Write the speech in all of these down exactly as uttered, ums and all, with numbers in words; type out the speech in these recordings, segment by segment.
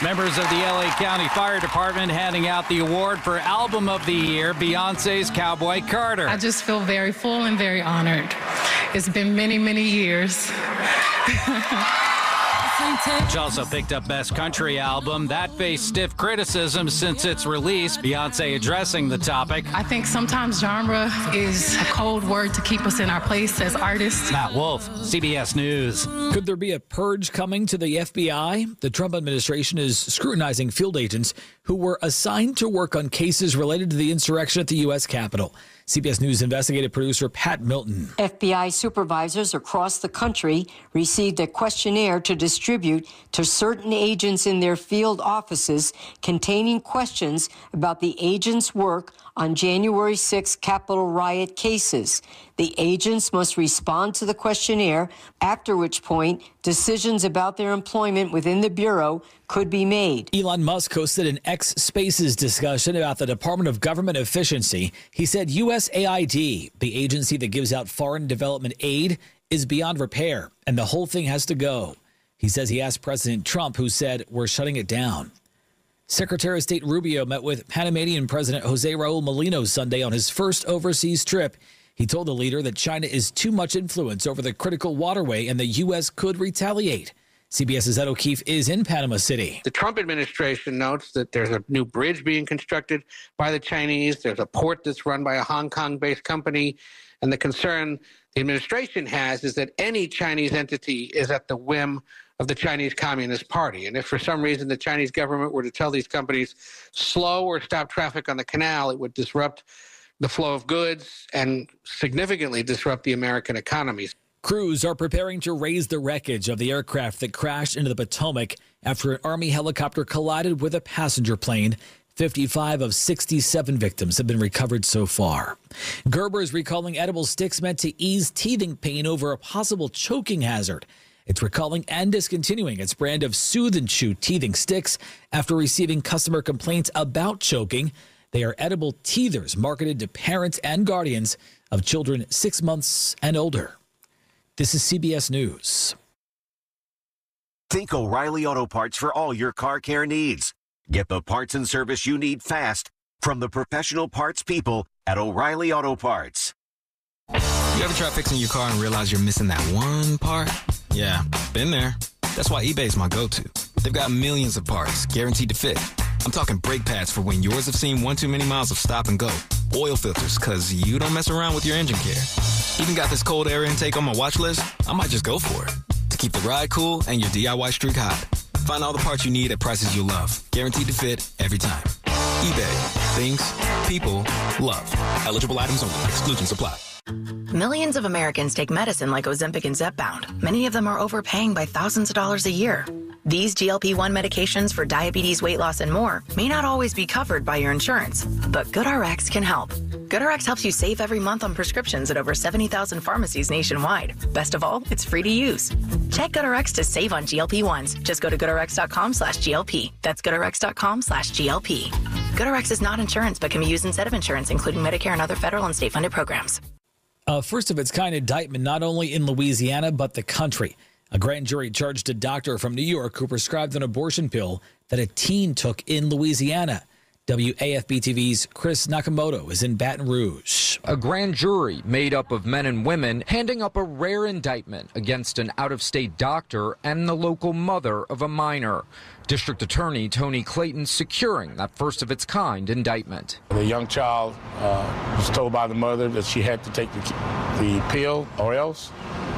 Members of the L A County Fire Department handing out the award for Album of the Year, Beyonce's Cowboy Carter. I just feel very full and very honored. It's been many, many years. She also picked up Best Country Album. That faced stiff criticism since its release. Beyonce addressing the topic. I think sometimes genre is a cold word to keep us in our place as artists. Matt Wolf, C B S News. Could there be a purge coming to the F B I? The Trump administration is scrutinizing field agents who were assigned to work on cases related to the insurrection at the U S Capitol. C B S News investigative producer Pat Milton. F B I supervisors across the country received a questionnaire to distribute to certain agents in their field offices containing questions about the agents' work on January sixth Capitol riot cases. The agents must respond to the questionnaire, after which point decisions about their employment within the Bureau could be made. Elon Musk hosted an X Spaces discussion about the Department of Government Efficiency. He said U S A I D, the agency that gives out foreign development aid, is beyond repair, and the whole thing has to go. He says he asked President Trump, who said, "We're shutting it down." Secretary of State Rubio met with Panamanian President Jose Raul Molino Sunday on his first overseas trip. He told the leader that China is too much influence over the critical waterway and the U S could retaliate. CBS's Ed O'Keefe is in Panama City. The Trump administration notes that there's a new bridge being constructed by the Chinese. There's a port that's run by a Hong Kong-based company. And the concern the administration has is that any Chinese entity is at the whim of the Chinese Communist Party. And if for some reason the Chinese government were to tell these companies slow or stop traffic on the canal, it would disrupt the flow of goods and significantly disrupt the American economy. Crews are preparing to raise the wreckage of the aircraft that crashed into the Potomac after an Army helicopter collided with a passenger plane. fifty-five of sixty-seven victims have been recovered so far. Gerber is recalling edible sticks meant to ease teething pain over a possible choking hazard. It's recalling and discontinuing its brand of Soothe and Chew teething sticks after receiving customer complaints about choking. They are edible teethers marketed to parents and guardians of children six months and older. This is C B S News. Think O'Reilly Auto Parts for all your car care needs. Get the parts and service you need fast from the professional parts people at O'Reilly Auto Parts. You ever try fixing your car and realize you're missing that one part? Yeah, been there. That's why eBay's my go-to. They've got millions of parts guaranteed to fit. I'm talking brake pads for when yours have seen one too many miles of stop and go. Oil filters, because you don't mess around with your engine care. Even got this cold air intake on my watch list. I might just go for it. To keep the ride cool and your D I Y streak hot. Find all the parts you need at prices you love. Guaranteed to fit every time. eBay. Things, people, love. Eligible items only. Exclusions apply. Millions of Americans take medicine like Ozempic and Zepbound. Many of them are overpaying by thousands of dollars a year. These G L P one medications for diabetes, weight loss, and more may not always be covered by your insurance, but GoodRx can help. GoodRx helps you save every month on prescriptions at over seventy thousand pharmacies nationwide. Best of all, it's free to use. Check GoodRx to save on G L P ones. Just go to GoodRx.com slash GLP. That's GoodRx.com slash GLP. GoodRx is not insurance, but can be used instead of insurance, including Medicare and other federal and state-funded programs. A first-of-its-kind indictment not only in Louisiana, but the country. A grand jury charged a doctor from New York who prescribed an abortion pill that a teen took in Louisiana. W A F B T V's Chris Nakamoto is in Baton Rouge. A grand jury made up of men and women handing up a rare indictment against an out-of-state doctor and the local mother of a minor. District Attorney Tony Clayton securing that first-of-its-kind indictment. The young child uh, was told by the mother that she had to take the, the pill or else.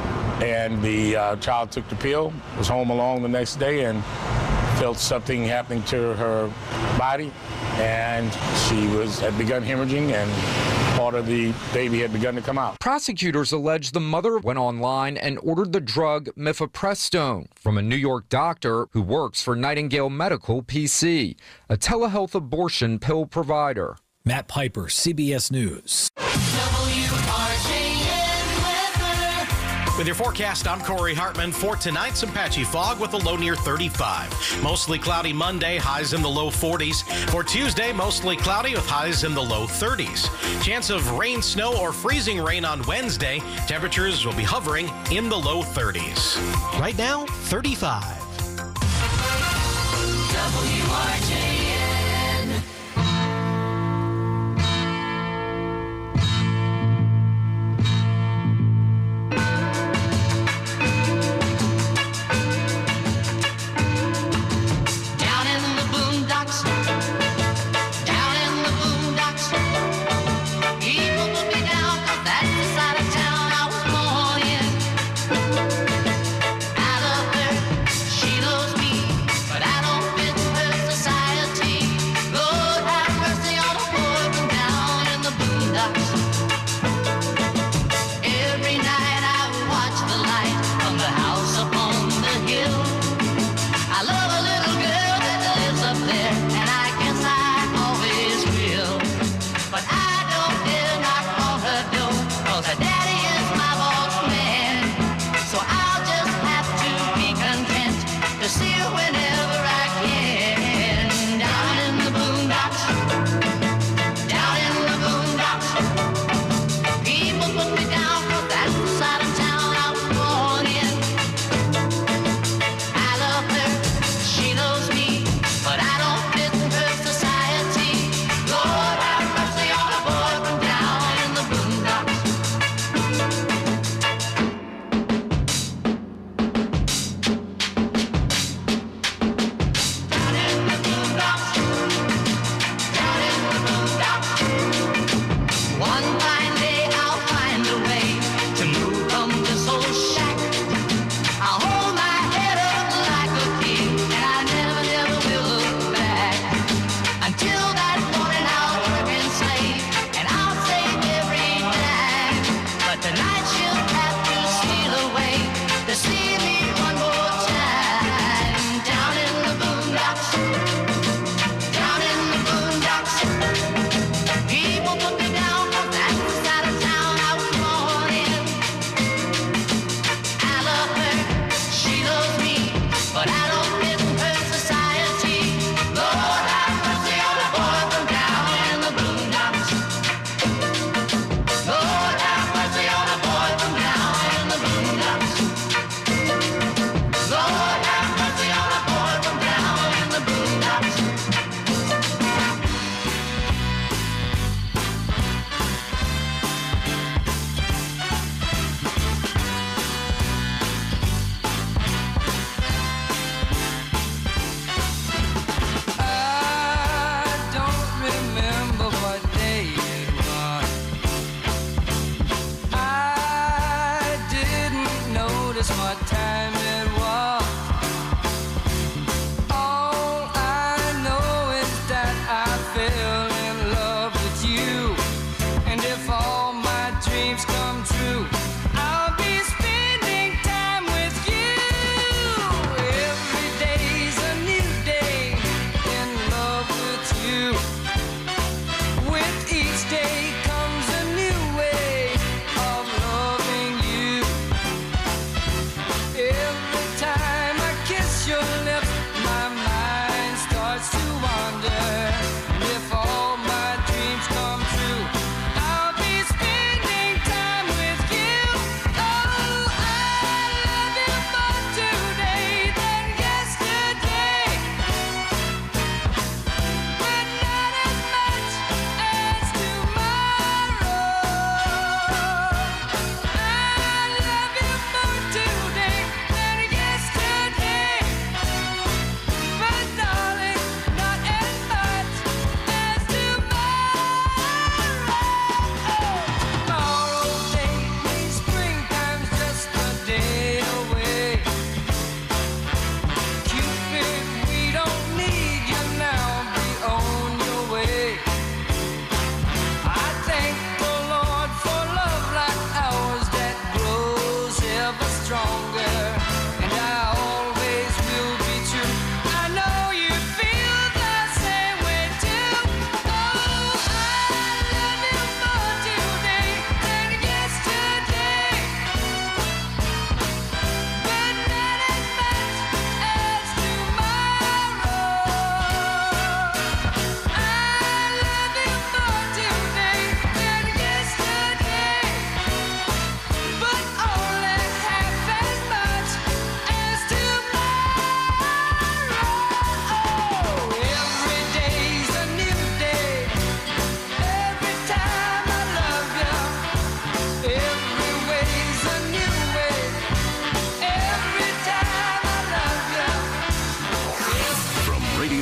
And the uh, child took the pill, was home alone the next day, and felt something happening to her body. And she was had begun hemorrhaging, and part of the baby had begun to come out. Prosecutors allege the mother went online and ordered the drug mifepristone from a New York doctor who works for Nightingale Medical P C, a telehealth abortion pill provider. Matt Piper, C B S News. With your forecast, I'm Corey Hartman. For tonight, some patchy fog with a low near thirty-five. Mostly cloudy Monday, highs in the low forties. For Tuesday, mostly cloudy with highs in the low thirties. Chance of rain, snow, or freezing rain on Wednesday. Temperatures will be hovering in the low thirties. Right now, thirty-five. R J N. Down in the boondocks, down in the boondocks, people put me down 'cause that's the side of town I was born in. I love her, she loves me, but I don't fit her society.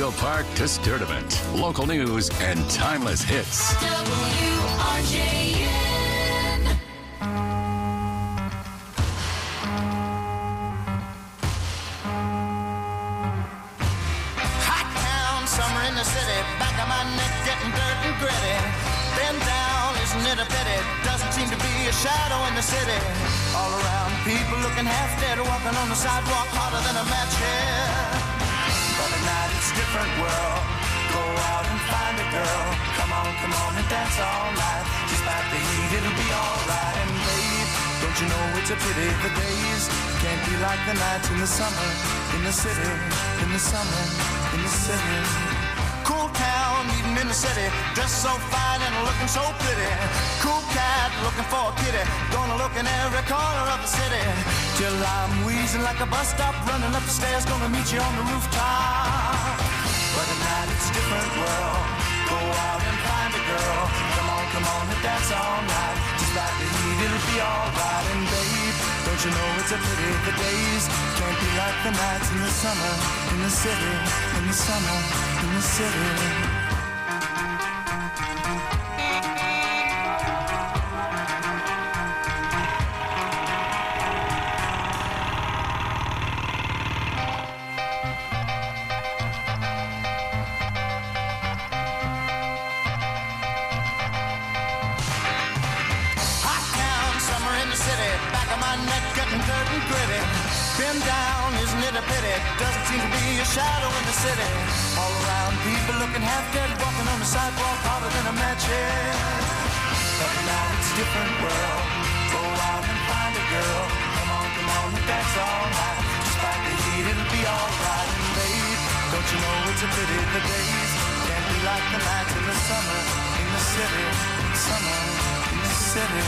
Auto Park to Sturdivant. Local news and timeless hits. W R J N. Hot town, summer in the city. Back of my neck getting dirt and gritty. Bend down, isn't it a pity? Doesn't seem to be a shadow in the city. All around, people looking half dead, walking on the sidewalk harder than a match here. But at night it's a different world. Go out and find a girl. Come on, come on and dance all night. Despite the heat, it'll be alright. And babe, don't you know it's a pity the days can't be like the nights in the summer, in the city, in the summer, in the city. Cool town, meeting in the city, dressed so fine and looking so pretty. Cool cat, looking for a kitty, gonna look in every corner of the city. Till I'm wheezing like a bus stop, running up the stairs, gonna meet you on the rooftop. But at night it's a different world. Go out and find a girl. Come on, come on and dance all night. Just like the heat, it'll be alright. And babe, don't you know it's a pity the days can't be like the nights in the summer, in the city, in the summer, in the city. Been down, isn't it a pity? Doesn't seem to be a shadow in the city. All around, people looking half dead, walking on the sidewalk harder than a match here. But now it's a different world. Go out and find a girl. Come on, come on and dance all night. Despite the heat, it'll be alright. And babe, don't you know it's a pity the days can't be like the nights in the summer, in the city, summer, in the city.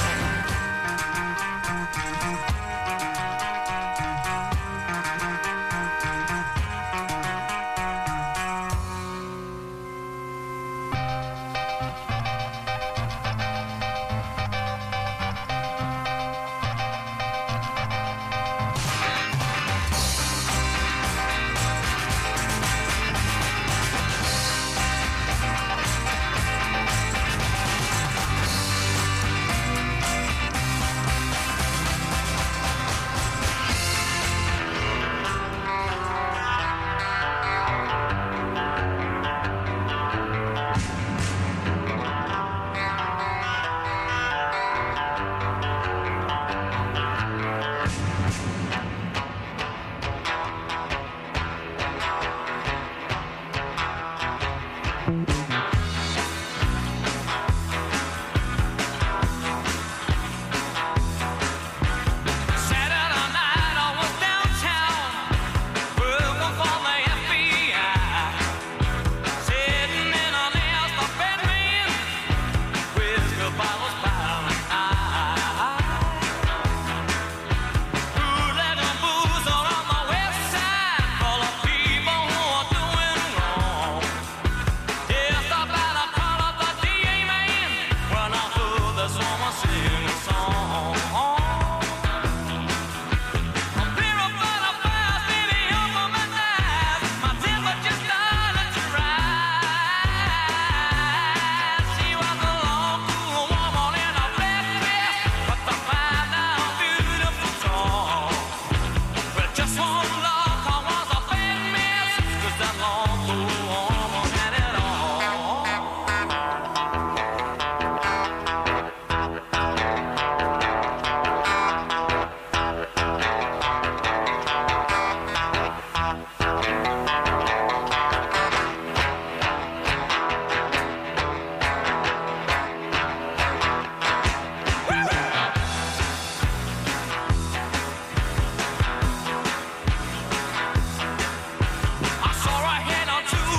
I saw her head on two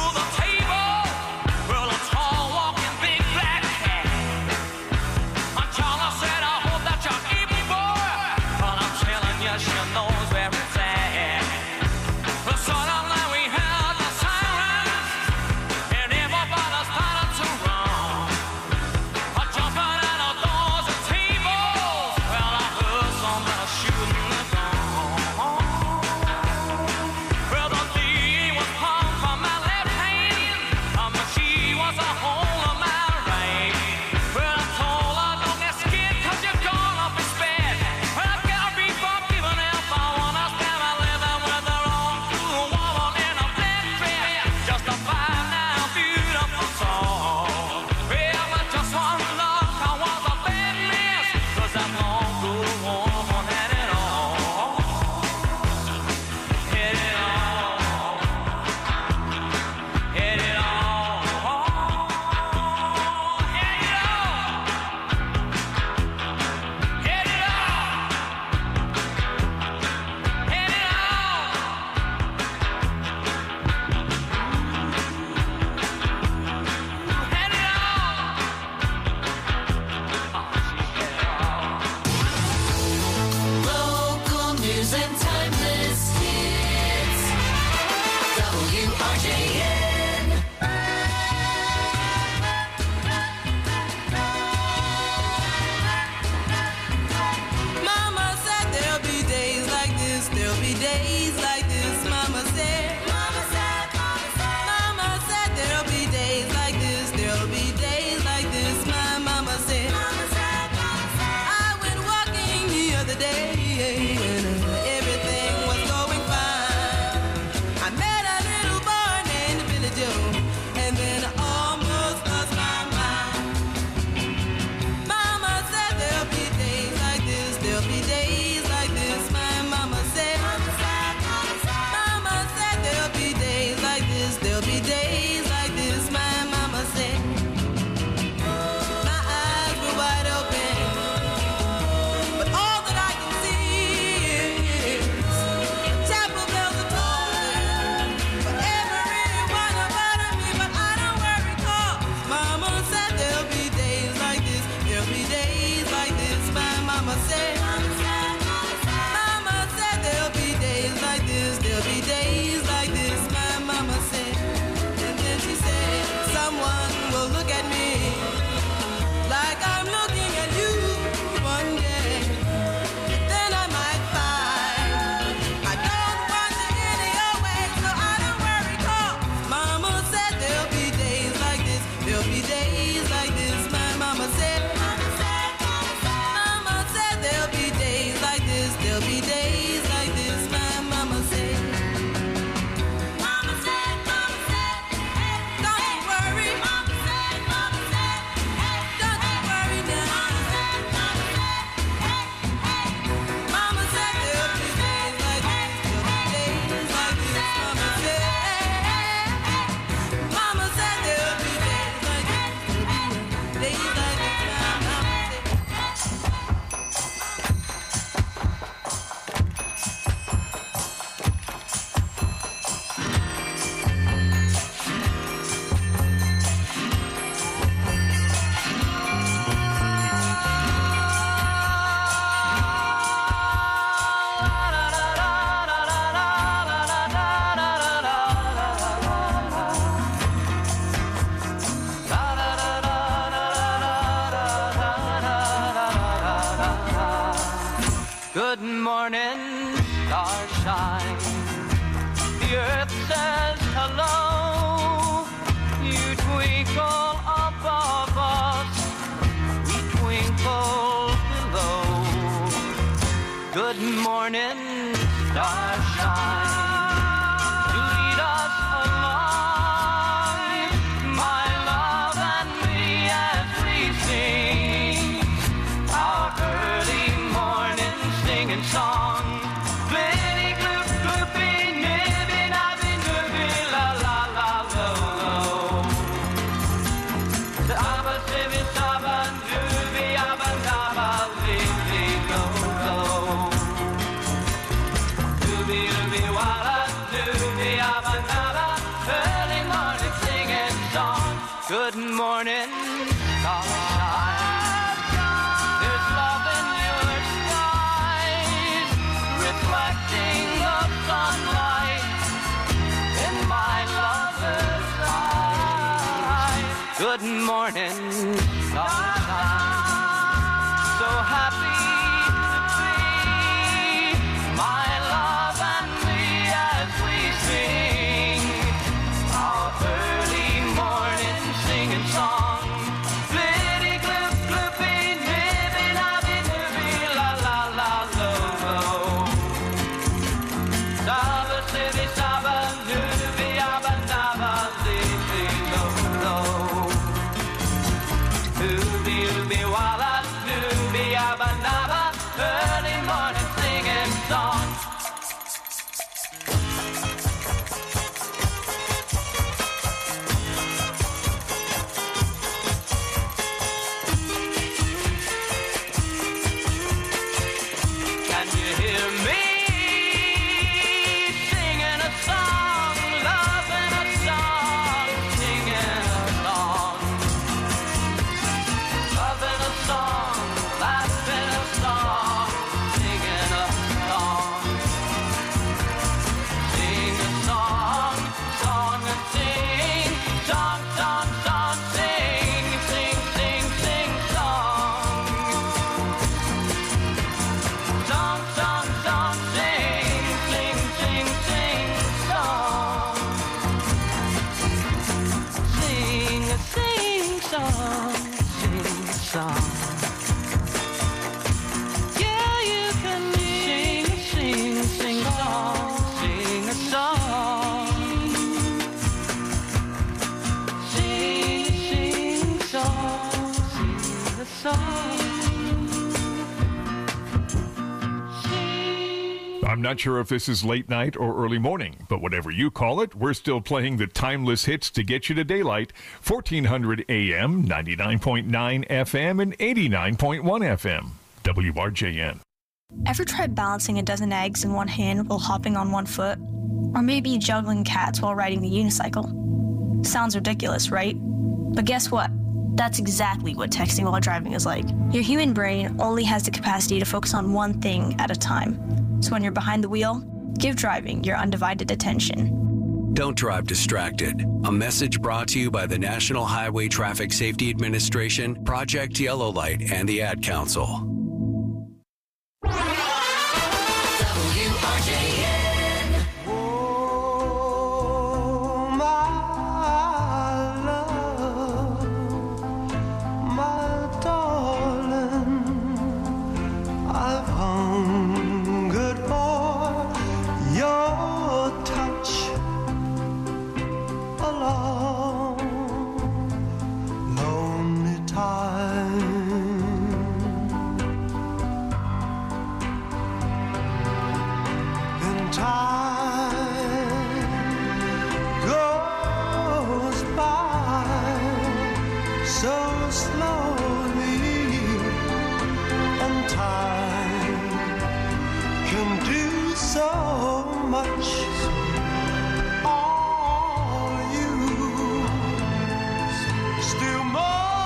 you. And then I almost lost my mind. Mama said there'll be days like this, there'll be days like this. My mama said, Mama said there'll be days like this, there'll be days like this. My mama said. My eyes were wide open, but all that I can see is chapel bells are tolling for everyone about me. But I don't worry, 'cause Mama said there'll be days like this, there'll be days like this. My mama said, Mama said there'll be days like this, there'll be days like this. My mama said, and then she said, someone will look at me like I'm looking at you one day. Then I might find I don't want you any other way, so I don't worry, 'cause Mama said there'll be days like this, there'll be days like this. My mama said, Mama said there'll be days like this, there'll be days like this. My mama said, Mama said, Mama said, hey, don't you worry. Mama said, Mama said, hey, don't you worry now. Mama said, hey, hey. Mama said there'll be days like this, there'll be days like this. Mama said, hey, hey. Mama said there'll be days like this, there'll be days like this. My mama said. Good morning, starshine. The earth says hello. You twinkle above us, we twinkle below. Good morning, starshine. You lead us along, my love and me, as we sing our early morning singing song. Blitty gloop gloopy, nibby nabby nooby, la la la lo lo. The abba sibby sabba dooby abba dabba lily lo lo. Dooby dooby walla dooby abba dabba, early morning singing song. Good morning, starshine. There's love in your skies, reflecting the sunlight in my lover's eyes. Good morning, sunshine. So happy to be my love and me, as we sing our early morning singing song. Flitty gloop gloopy, nibby nabby nooby, la la la lo lo. Saba sibby saba nooby abba dabba lily lo lo. Ooby ooby walla nooby abba dabba, early morning singing song. Can you hear me singing a song, loving a song, singing a song, loving a song, laughing a song, singing a song, sing a song, song and sing, song, song, song, sing, sing, sing, sing, song. Song, song, song, sing, sing, sing, sing, song. Sing a sing song, sing a song. Yeah, you can sing a sing, sing song, sing a song. I'm not sure if this is late night or early morning, but whatever you call it, we're still playing the timeless hits to get you to daylight. fourteen hundred A M, ninety-nine point nine F M, and eighty-nine point one F M. W R J N. Ever tried balancing a dozen eggs in one hand while hopping on one foot? Or maybe juggling cats while riding the unicycle? Sounds ridiculous, right? But guess what? That's exactly what texting while driving is like. Your human brain only has the capacity to focus on one thing at a time. So when you're behind the wheel, give driving your undivided attention. Don't drive distracted. A message brought to you by the National Highway Traffic Safety Administration, Project Yellow Light, and the Ad Council. W R J N. Oh, my love, my darling, I've hungered for your touch a long, lonely time. Time goes by so slowly, and time can do so much. All you still more.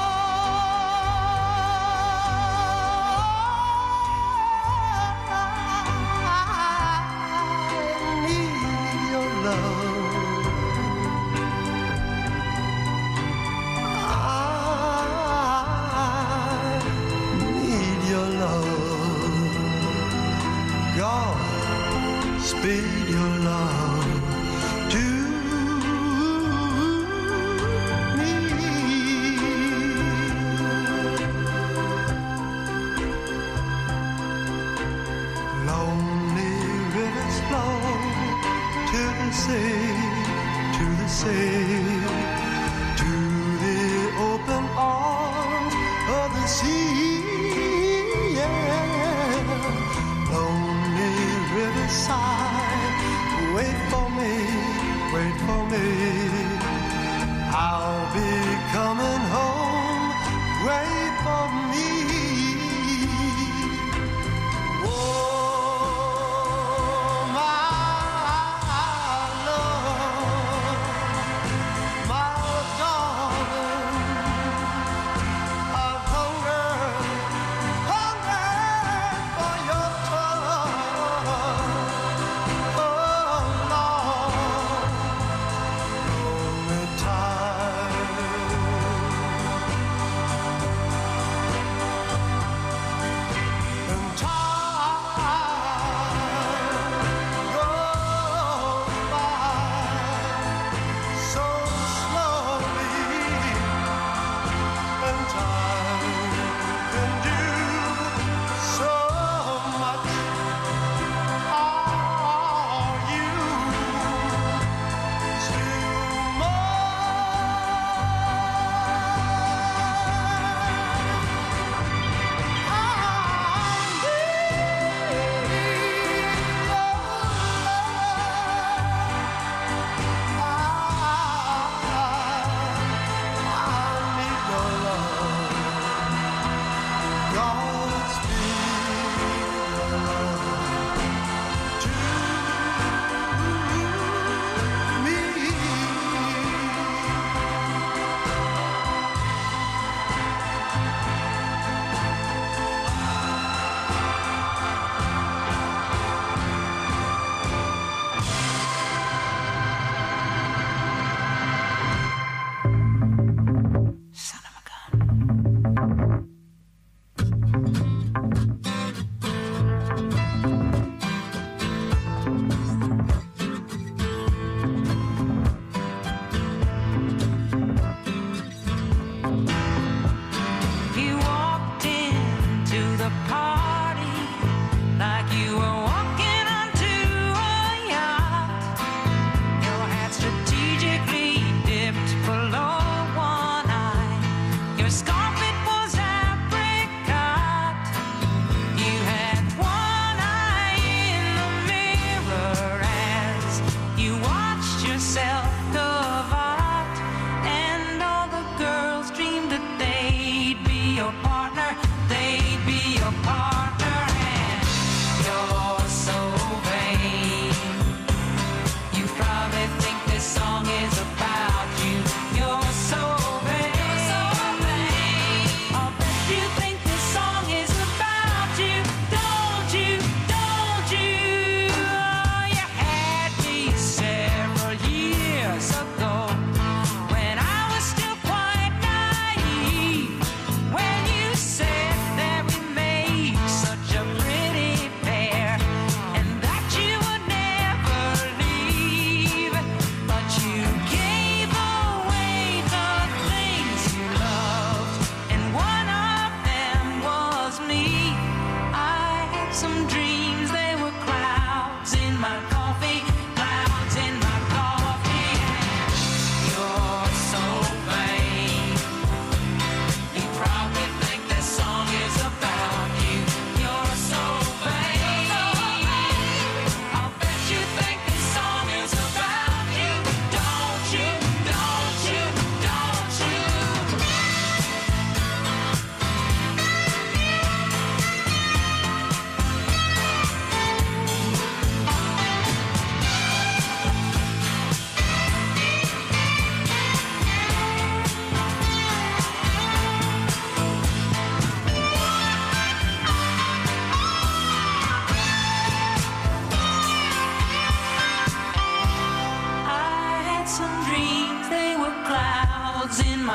Speed your love to me. Lonely rivers flow to the sea, to the sea, to the open arms of the sea. Yeah. Lonely riverside,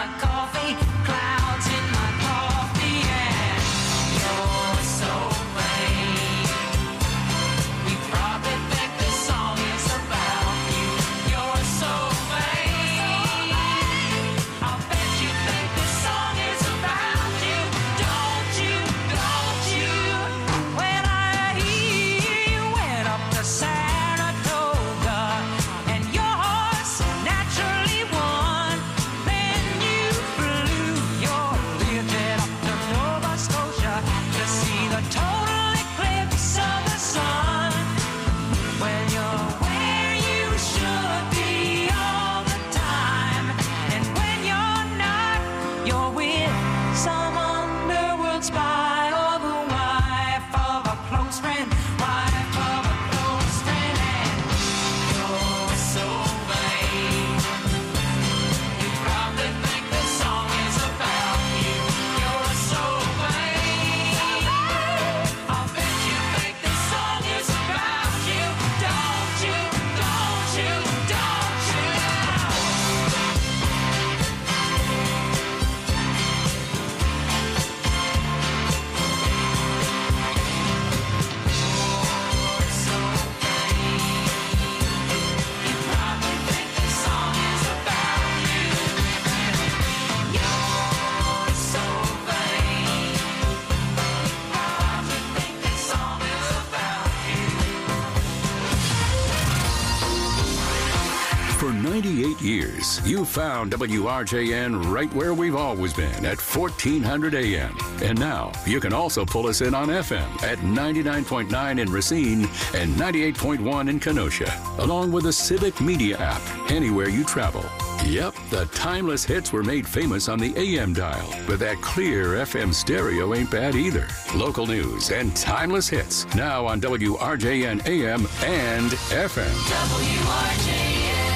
like coffee, clouds in my coffee, and you're so vain. We probably think this song is about you. You're so vain. I'll bet you think this song is about you. Don't you, don't you? When I hear you went up to Saratoga and your horse naturally won, then you flew your Learjet up to Nova Scotia to see the total eclipse of the sun. When you're where you should be all the time, and when you're not, you're with some underworld spy or the wife of a close friend, wife of a close friend, and you're so vain. You probably think this song is about you. You're so vain. I'll bet you think this song is about you. Don't you, don't you, don't you? For ninety-eight years, you found W R J N right where we've always been at fourteen hundred A M. And now you can also pull us in on F M at ninety-nine point nine in Racine and ninety-eight point one in Kenosha, along with the Civic Media app anywhere you travel. Yep, the timeless hits were made famous on the A M dial, but that clear F M stereo ain't bad either. Local news and timeless hits now on W R J N A M and F M. W R J N.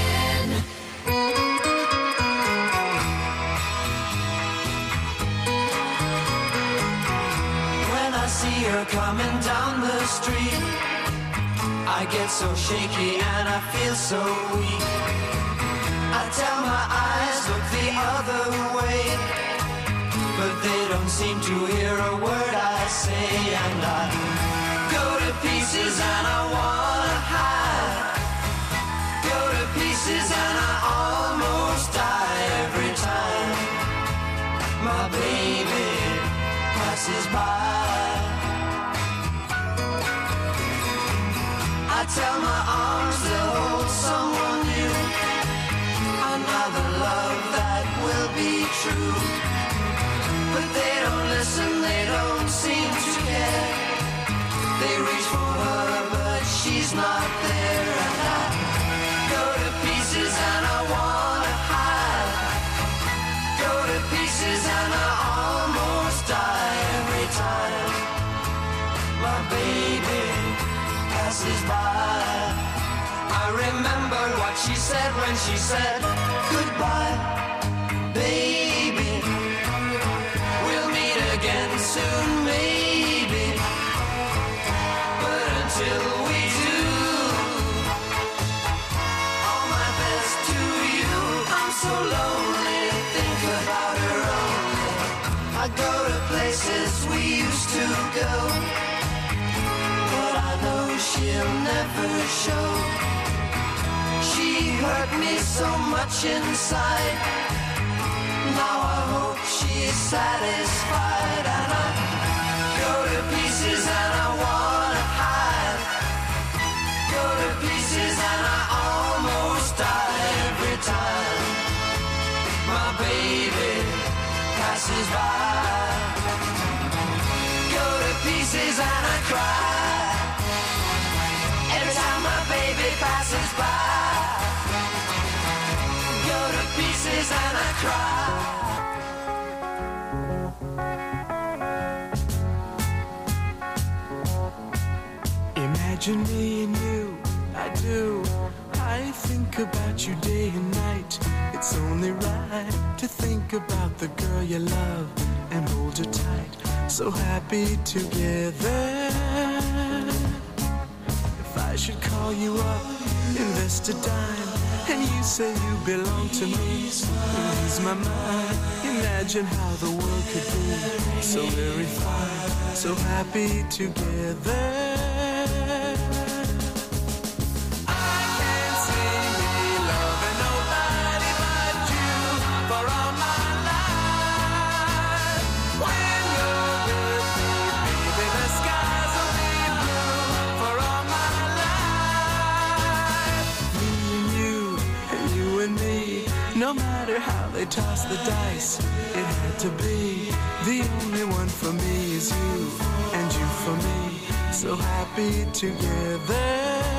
When I see her coming down the street, I get so shaky and I feel so weak. I tell my eyes, look the other way, but they don't seem to hear a word I say, and I go to pieces and I wanna hide. Go to pieces and I almost die every time my baby passes by. I tell my arms they'll hold someone new, another love that will be true. But they don't listen, they don't seem to care. They reach for her, but she's not there. And I go to pieces and I wanna hide. Go to pieces and I almost die every time my baby passes by. I remember what she said when she said goodbye, baby. We'll meet again soon, maybe. But until we do, all my best to you. I'm so lonely, think about her only. I go to places we used to go, but I know she'll never show. She hurt me so much inside. Now I hope she's satisfied. And I go to pieces and I wanna hide. Go to pieces and I almost die every time my baby passes by. Go to pieces and I cry every time my baby passes by. Go to pieces and I cry. Imagine me and you, I do. I think about you day and night. It's only right to think about the girl you love and hold her tight. So happy together. If I should call you up, invest a dime, and you say you belong to me, please my mind. Imagine how the world could be so very fine, so happy together. No matter how they toss the dice, it had to be. The only one for me is you, and you for me, so happy together.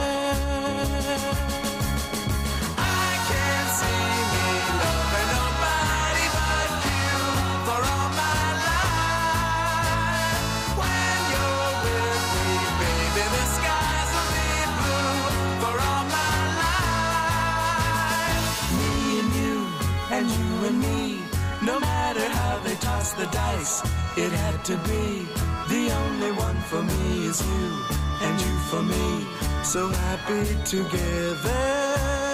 I can't see me loving nobody but you for all my life. When you're with me, baby, the skies will be blue for all my life. Me and you, and you and me, no matter how they toss the dice, it had to be. The only one for me is you, and you for me, so happy together.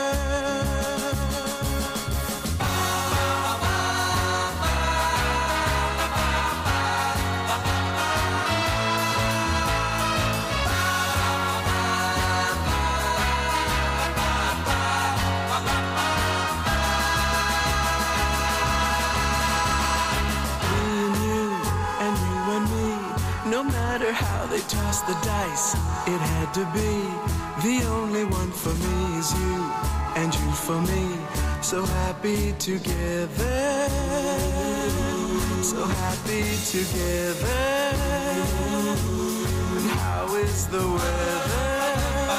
No matter how they toss the dice, it had to be. The only one for me is you, and you for me, so happy together. So happy together. And how is the weather?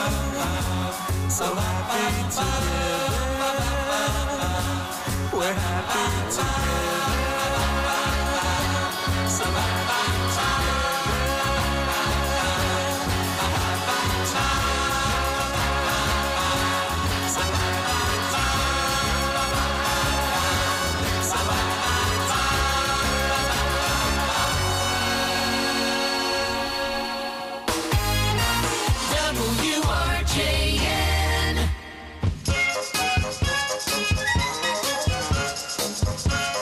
So happy together. We're happy together. So happy together. W R J N.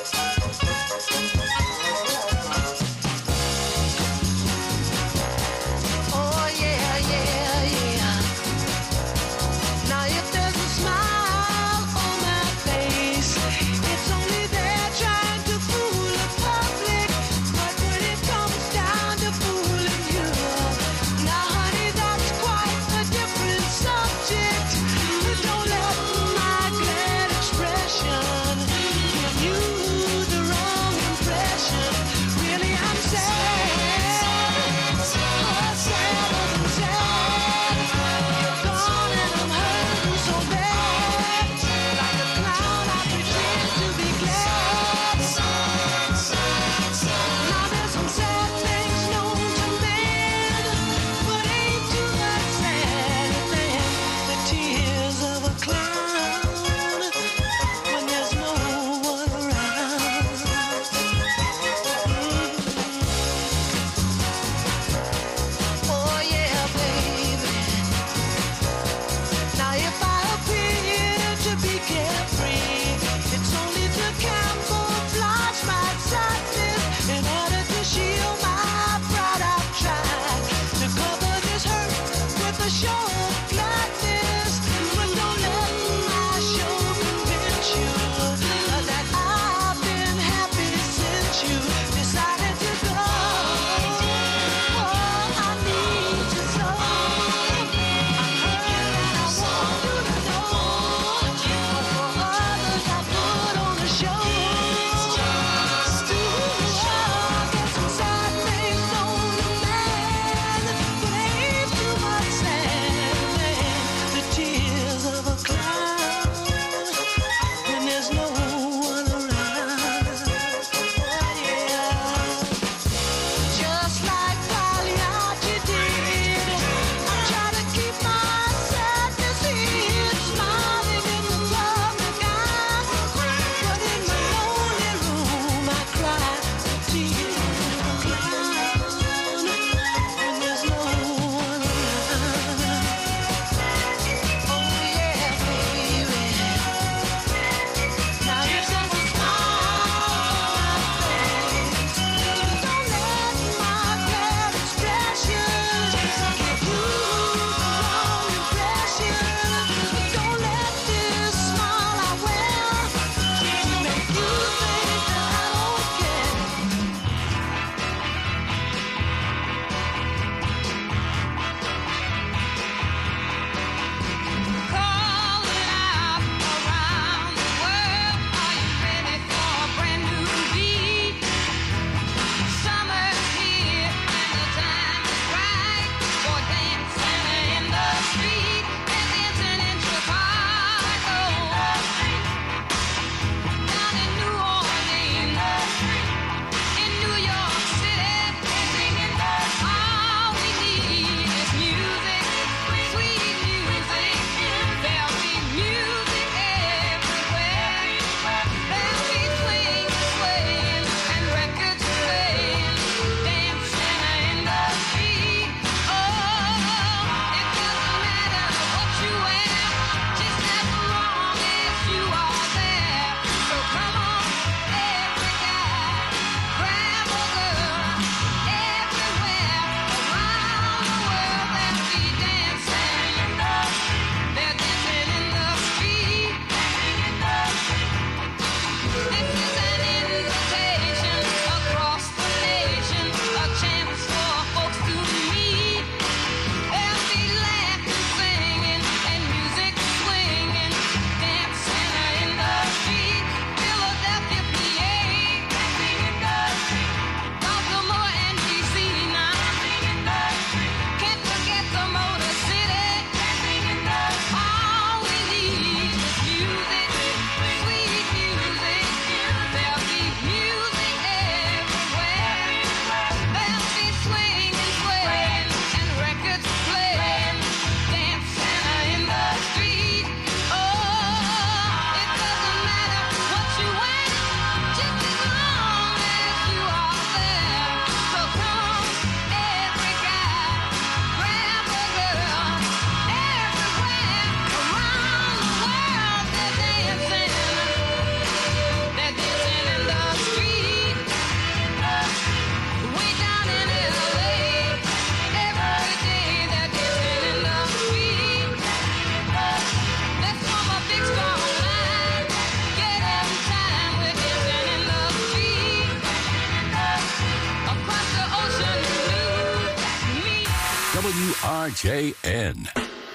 R J N.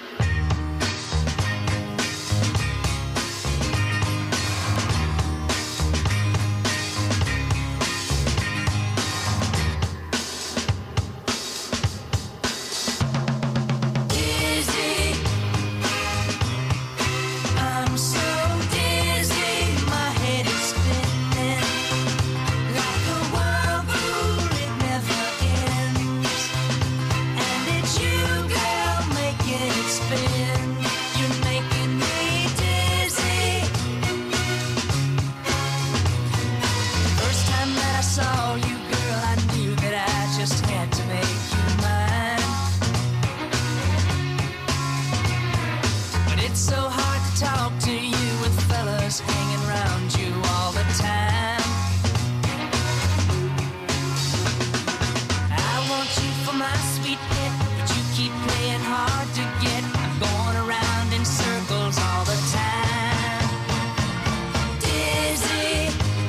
I'm so dizzy, my head is spinning like a whirlpool, it never ends. And it's you, girl, making it spin. You're making me dizzy. First time that I saw you, girl, I knew that I just had to make you mine. But it's so hard to talk to you with fellas hanging around you all the time. I want you for my sweet pet, but you keep playing hard to get. I'm going around in circles all the time. Dizzy,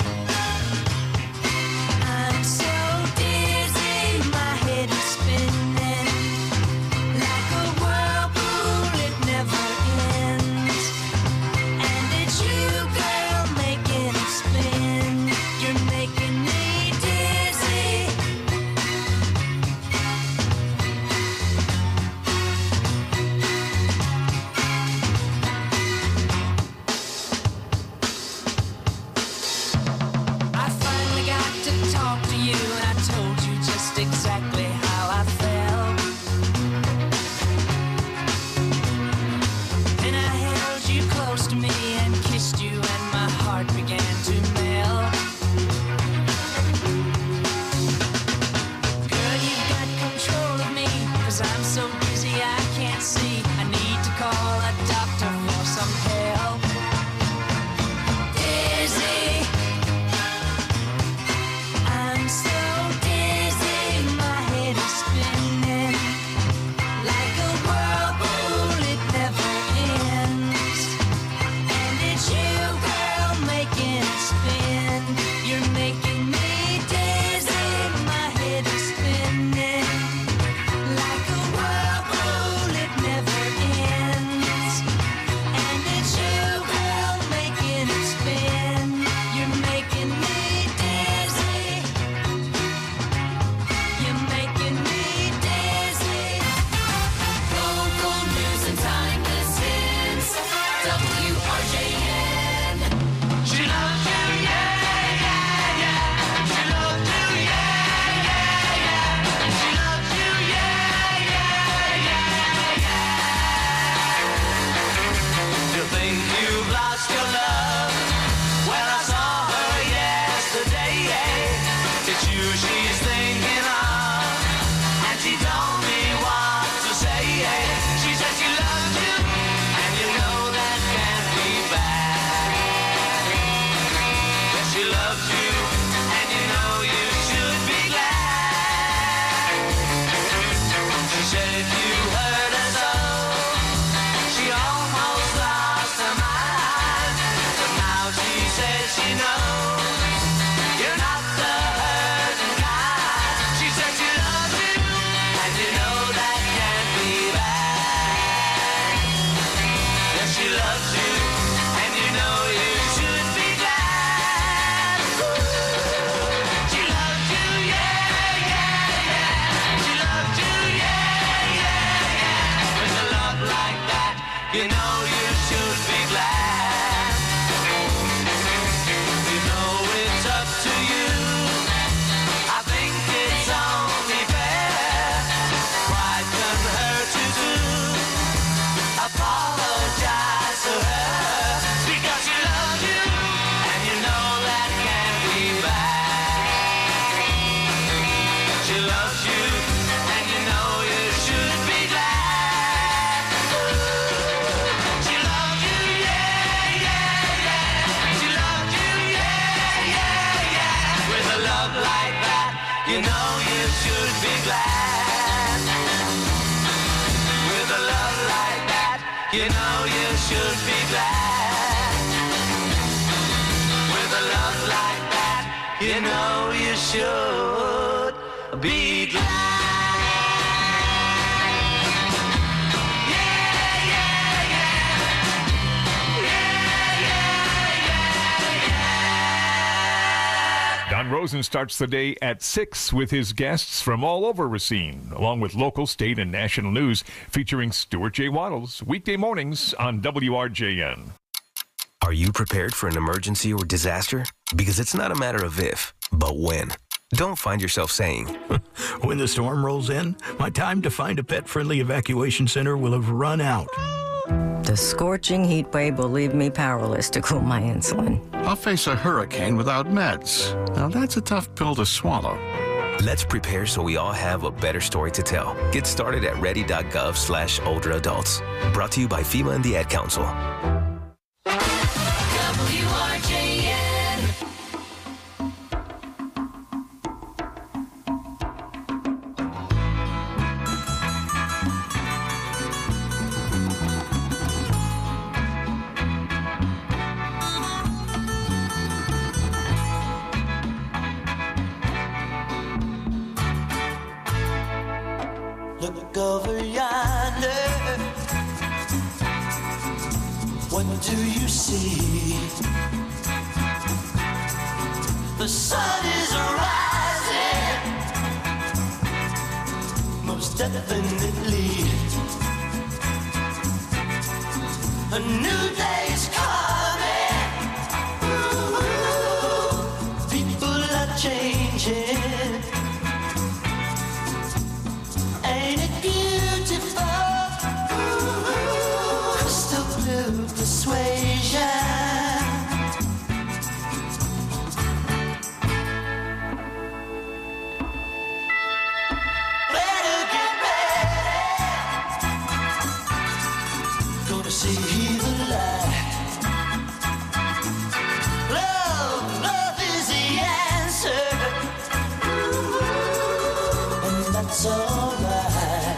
I'm so dizzy, my head is spinning like a whirlpool, it never ends. And it's you, girl, making it spin. You're making me dizzy. I finally got to talk to you, and I told you just exactly how I felt. Then I held you close to me and kissed you, and my heart began to melt. Girl, you've got control of me, 'cause I'm so dizzy I can't see. I need to call a doctor for some help. Dizzy, I'm so dizzy, my head is spinning like a whirlpool, it never ends. And it's you, girl, making it spin. You're making me dizzy, my head is spinning like a whirlpool, it never ends. And it's you, girl, making it spin. You're making me dizzy. You're making me dizzy. Local news and timeless hits. W R J N. She loves you, yeah, yeah, yeah. She loves you, yeah, yeah, yeah. She loves you, yeah, yeah, yeah, yeah. You think you've lost your love? Well, I saw her yesterday. It's you she's thinking of, and she told me what to say. She said she loves you, and you know that can't be bad. Yes, she loves you, and you know you should be glad. She said you hurt her so, she almost lost her mind. But now she says she knows you're not the hurting kind. She said she loves you, and you know that can't be bad. Yes, she loves you, and you know you should be glad. She loves you, yeah, yeah, yeah. She loves you, yeah, yeah, yeah. With a love like that, you know you should be glad. You know it's up to you. I think it's only fair. Pride can hurt you too. Apologize to her, because she loves you, and you know that can't be bad. She loves you, and you know you should be glad. She loves you, yeah, yeah, yeah. She loves you, yeah, yeah, yeah. With a love like that, you know you should be glad. With a love like that, you know you should be glad. With a love like that, you know you should be glad. John Rosen starts the day at six with his guests from all over Racine, along with local, state, and national news featuring Stuart J. Waddles, weekday mornings on W R J N. Are you prepared for an emergency or disaster? Because it's not a matter of if, but when. Don't find yourself saying, when the storm rolls in, my time to find a pet-friendly evacuation center will have run out. The scorching heat wave will leave me powerless to cool my insulin. I'll face a hurricane without meds. Now that's a tough pill to swallow. Let's prepare so we all have a better story to tell. Get started at ready.gov slash older adults. Brought to you by FEMA and the Ad Council. W R J N. Look over yonder. What do you see? The sun is rising, most definitely. A new day's coming. Ooh, people are changing. Ain't it beautiful? Ooh, crystal blue persuasion. Better get ready. Gonna see the light. Love, love is the answer. Ooh, and that's alright.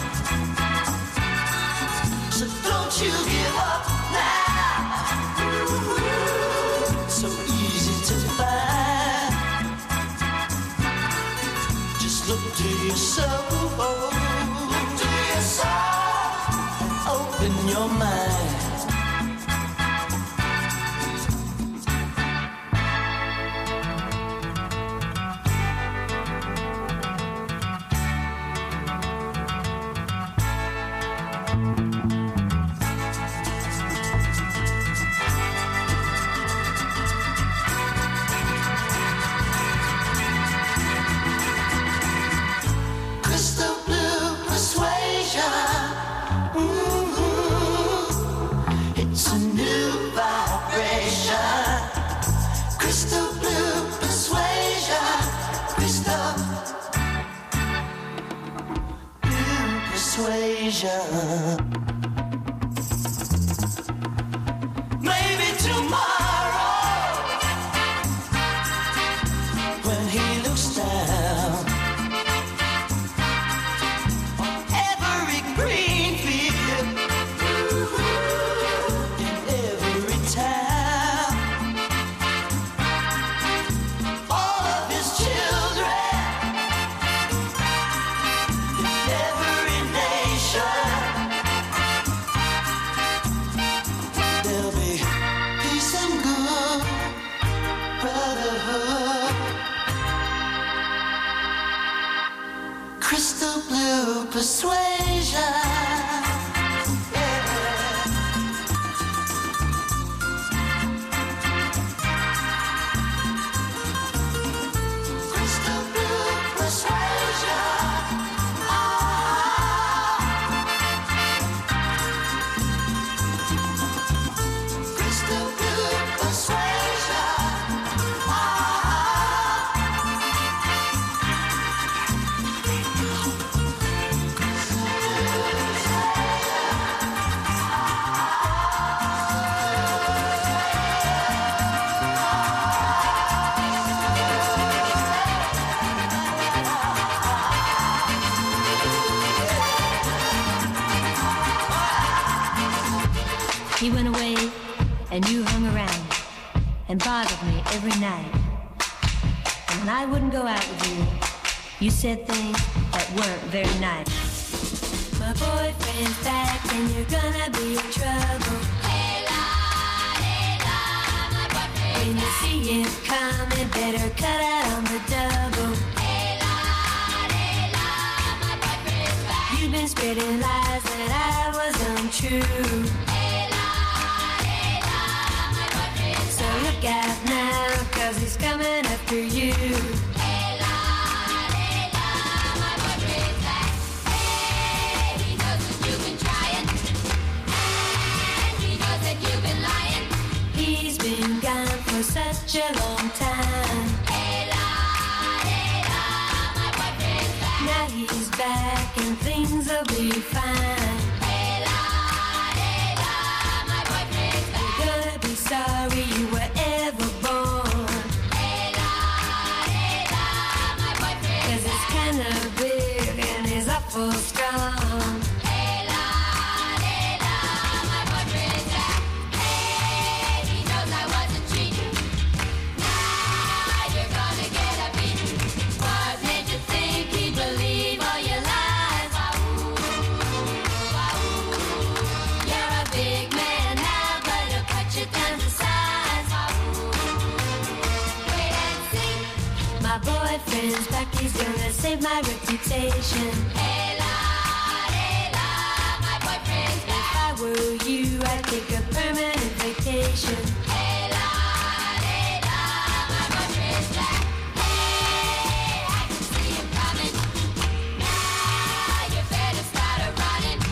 So don't you give up now. So easy to find. Just look to your soul. Look to your soul and open your mind. Crystal blue persuasion. Mhm. It's a new vibration. Crystal blue persuasion. Crystal blue persuasion. Maybe tomorrow, when he looks down every green field in every town, all of his children in every nation, there'll be peace and good brotherhood. Crystal blue persuasion. Crystal blue persuasion. Crystal blue persuasion. He went away and you hung around and bothered me every night. And when I wouldn't go out with you, you said things that weren't very nice. My boyfriend's back and you're gonna be in trouble. Hey, la, hey, la, my boyfriend. When you see it coming, better cut out on the double. You've been spreading lies that I was untrue. So look out now, cause he's coming after you. He's been gone for such a long time. Now he's back and things will be fine. You're gonna be sorry you were ever born. Cause it's kinda big and he's awful strong. My boyfriend's back, he's gonna save my reputation. Hey la, hey la, my boyfriend's back. If I were you, I'd take a permanent vacation. Hey la, hey la, my boyfriend's back. Hey, I can see him coming. Now you better start a running.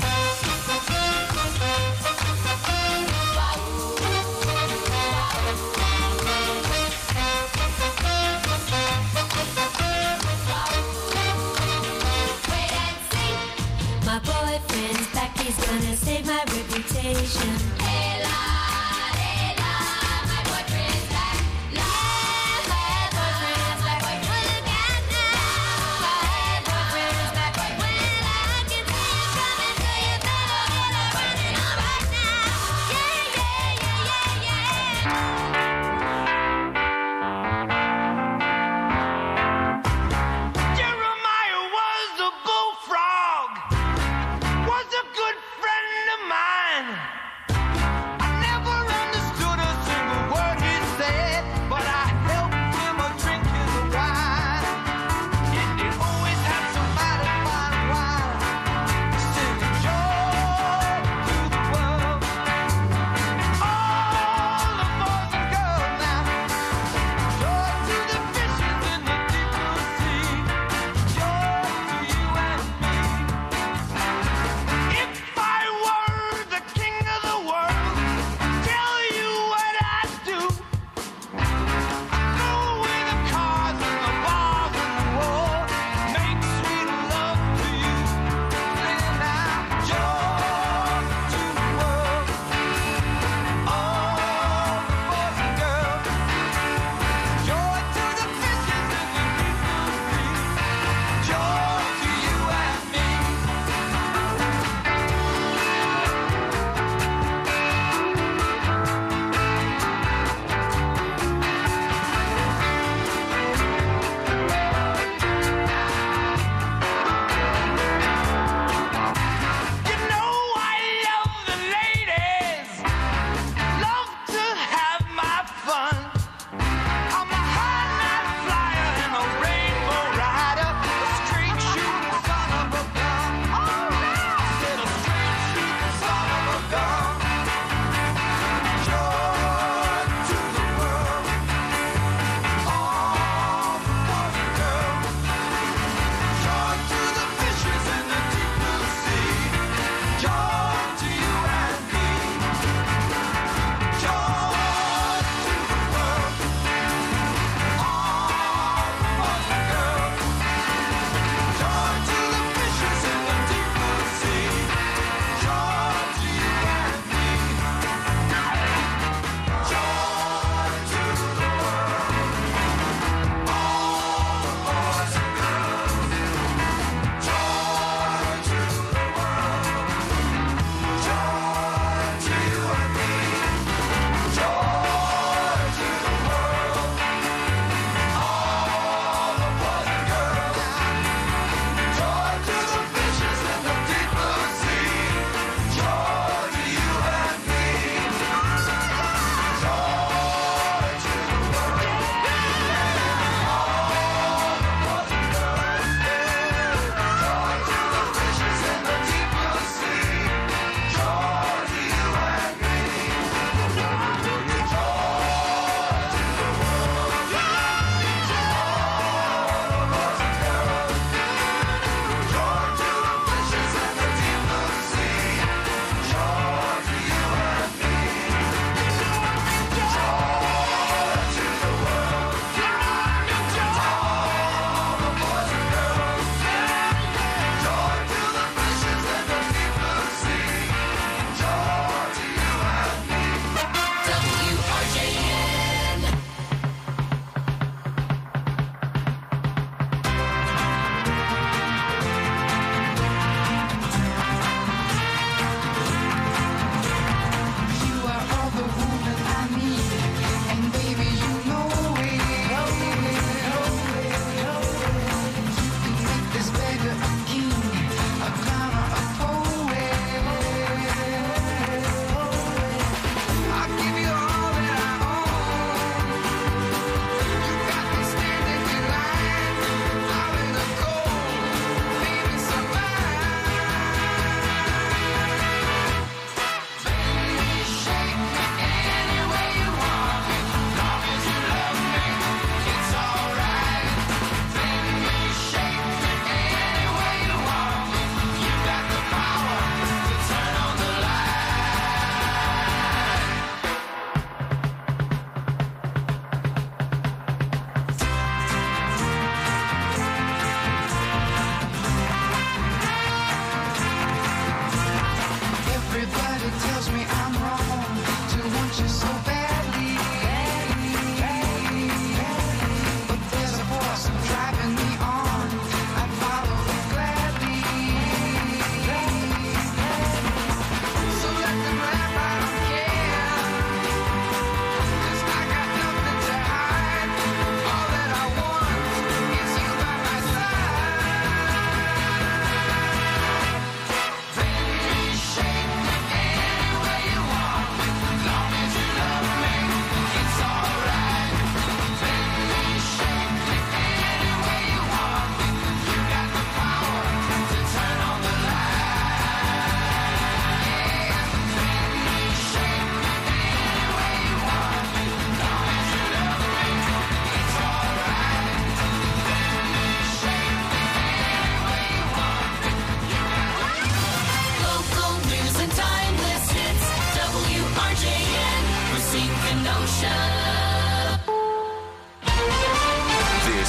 My boyfriend's back, he's gonna save my reputation. Hey la, hey la, my boyfriend's back. La, my boyfriend's back. Look out now, my boyfriend's back. Well, I can see you coming, so you better get a running on right now. Yeah, yeah, yeah, yeah, yeah. Jeremiah was a bullfrog, was a good friend of mine.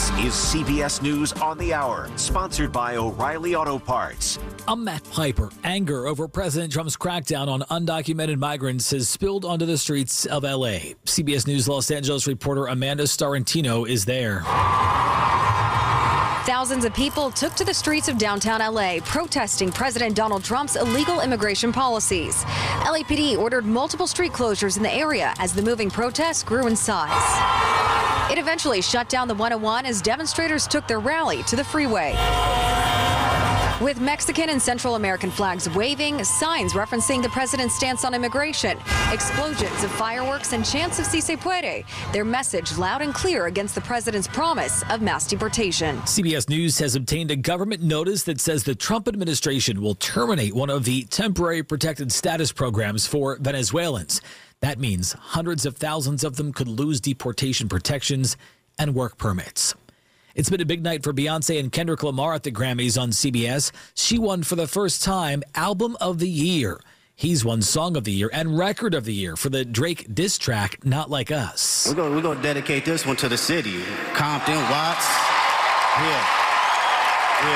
This is C B S News on the Hour, sponsored by O'Reilly Auto Parts. I'm Matt Piper. Anger over President Trump's crackdown on undocumented migrants has spilled onto the streets of L A. C B S News Los Angeles reporter Amanda Starantino is there. Thousands of people took to the streets of downtown L A protesting President Donald Trump's illegal immigration policies. L A P D ordered multiple street closures in the area as the moving protests grew in size. It eventually shut down the one oh one as demonstrators took their rally to the freeway. With Mexican and Central American flags waving, signs referencing the president's stance on immigration, explosions of fireworks, and chants of Si Se Puede, their message loud and clear against the president's promise of mass deportation. C B S News has obtained a government notice that says the Trump administration will terminate one of the temporary protected status programs for Venezuelans. That means hundreds of thousands of them could lose deportation protections and work permits. It's been a big night for Beyonce and Kendrick Lamar at the Grammys on C B S. She won for the first time Album of the Year. He's won Song of the Year and Record of the Year for the Drake diss track, Not Like Us. We're going we're going to dedicate this one to the city. Compton, Watts. Yeah.